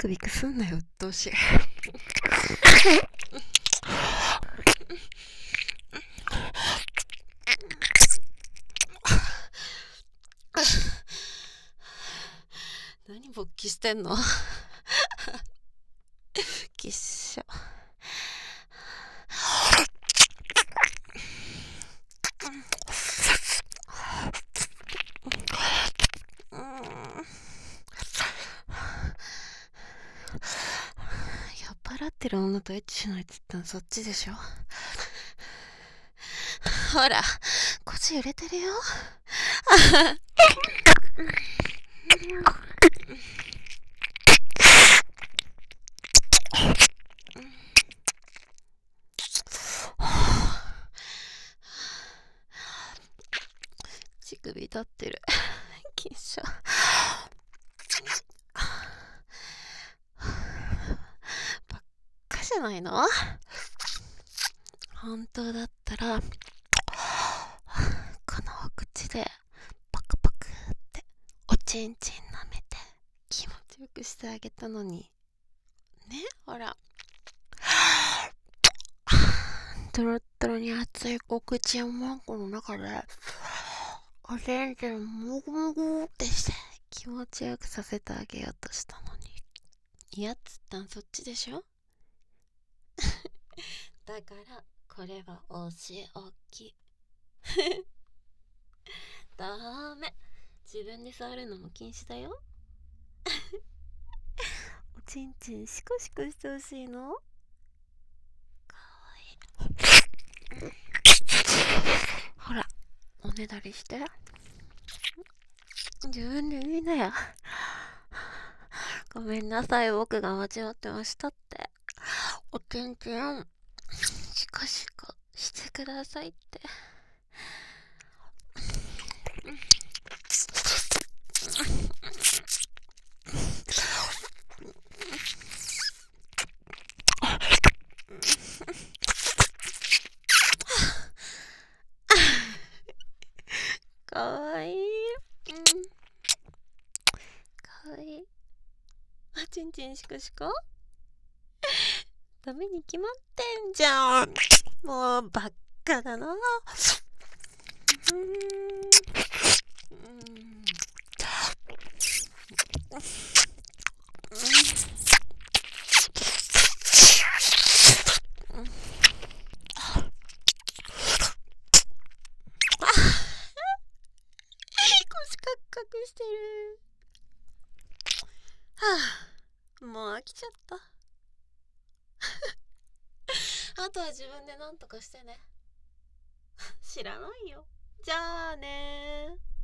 クビクすんなよ、うっとうしい。何勃起してんの。きっしょ。酔っ払ってる女とエッチしないって言ったのそっちでしょ。ほら、腰揺れてるよ。乳首立ってる。きっしょ。バカじゃないの。本当だったらこのお口でパクパクっておちんちん舐めて気持ちよくしてあげたのにね。ほら、トロットロに熱いお口やマンコの中でおちんちんもぐもぐってして気持ちよくさせてあげようとしたのに嫌っつったんそっちでしょ。だからこれはお仕置き。ダメ、自分で触るのも禁止だよ。おちんちんシコシコしてほしいの。かわいい。ほら、おねだりして。自分で言いなよ。ごめんなさい、僕が間違ってましたって。おちんちんシコシコしてくださいって。かわいい。かわいい。あ、ちんちんシコシコダメに決まってんじゃん。もうばっかだな。腰カクカクしてる。はあ、もう飽きちゃった。あとは自分で何とかしてね。知らないよ。じゃあねー。